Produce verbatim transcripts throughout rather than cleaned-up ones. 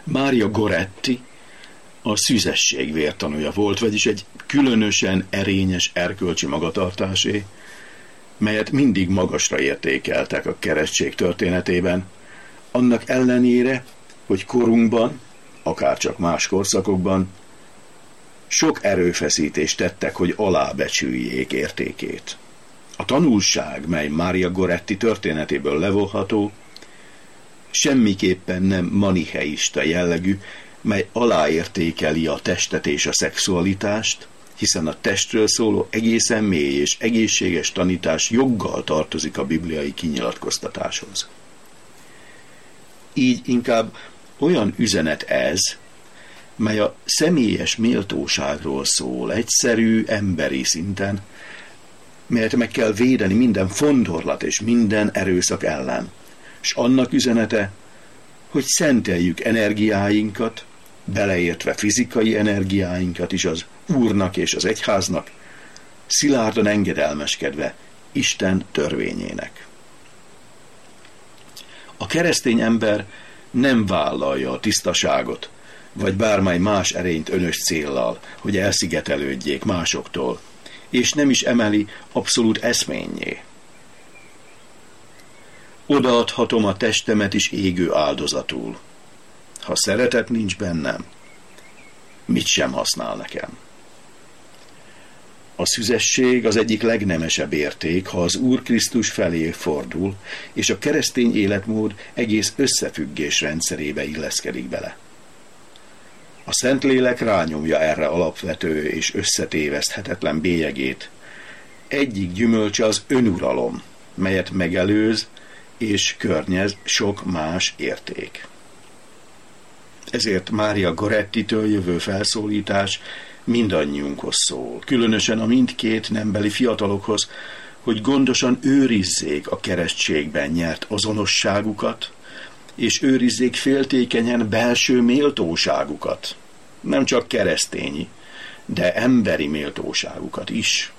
Maria Goretti a szüzesség vértanúja volt, vagyis egy különösen erényes erkölcsi magatartásé, melyet mindig magasra értékeltek a keresztség történetében, annak ellenére, hogy korunkban, akárcsak más korszakokban sok erőfeszítést tettek, hogy alábecsüljék értékét. A tanulság, mely Maria Goretti történetéből levonható, semmiképpen nem manicheista jellegű, mely aláértékeli a testet és a szexualitást, hiszen a testről szóló egészen mély és egészséges tanítás joggal tartozik a bibliai kinyilatkoztatáshoz. Így inkább olyan üzenet ez, mely a személyes méltóságról szól, egyszerű, emberi szinten, melyet meg kell védeni minden fondorlat és minden erőszak ellen, és annak üzenete, hogy szenteljük energiáinkat, beleértve fizikai energiáinkat is az Úrnak és az egyháznak, szilárdan engedelmeskedve Isten törvényének. A keresztény ember nem vállalja a tisztaságot, vagy bármely más erényt önös céllal, hogy elszigetelődjék másoktól, és nem is emeli abszolút eszménnyé. Odaadhatom a testemet is égő áldozatul. Ha szeretet nincs bennem, mit sem használ nekem. A szüzesség az egyik legnemesebb érték, ha az Úr Krisztus felé fordul, és a keresztény életmód egész összefüggés rendszerébe illeszkedik bele. A Szentlélek rányomja erre alapvető és összetéveszthetetlen bélyegét. Egyik gyümölcse az önuralom, melyet megelőz és környez sok más érték. Ezért Maria Gorettitől jövő felszólítás mindannyiunkhoz szól, különösen a mindkét nembeli fiatalokhoz, hogy gondosan őrizzék a keresztségben nyert azonosságukat, és őrizzék féltékenyen belső méltóságukat, nem csak keresztényi, de emberi méltóságukat is.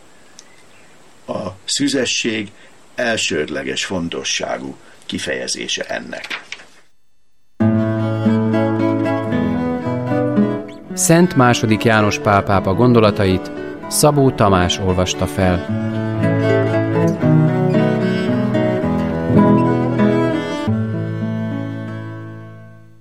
A szüzesség elsődleges fontosságú kifejezése ennek. Szent második János Pál pápa gondolatait Szabó Tamás olvasta fel.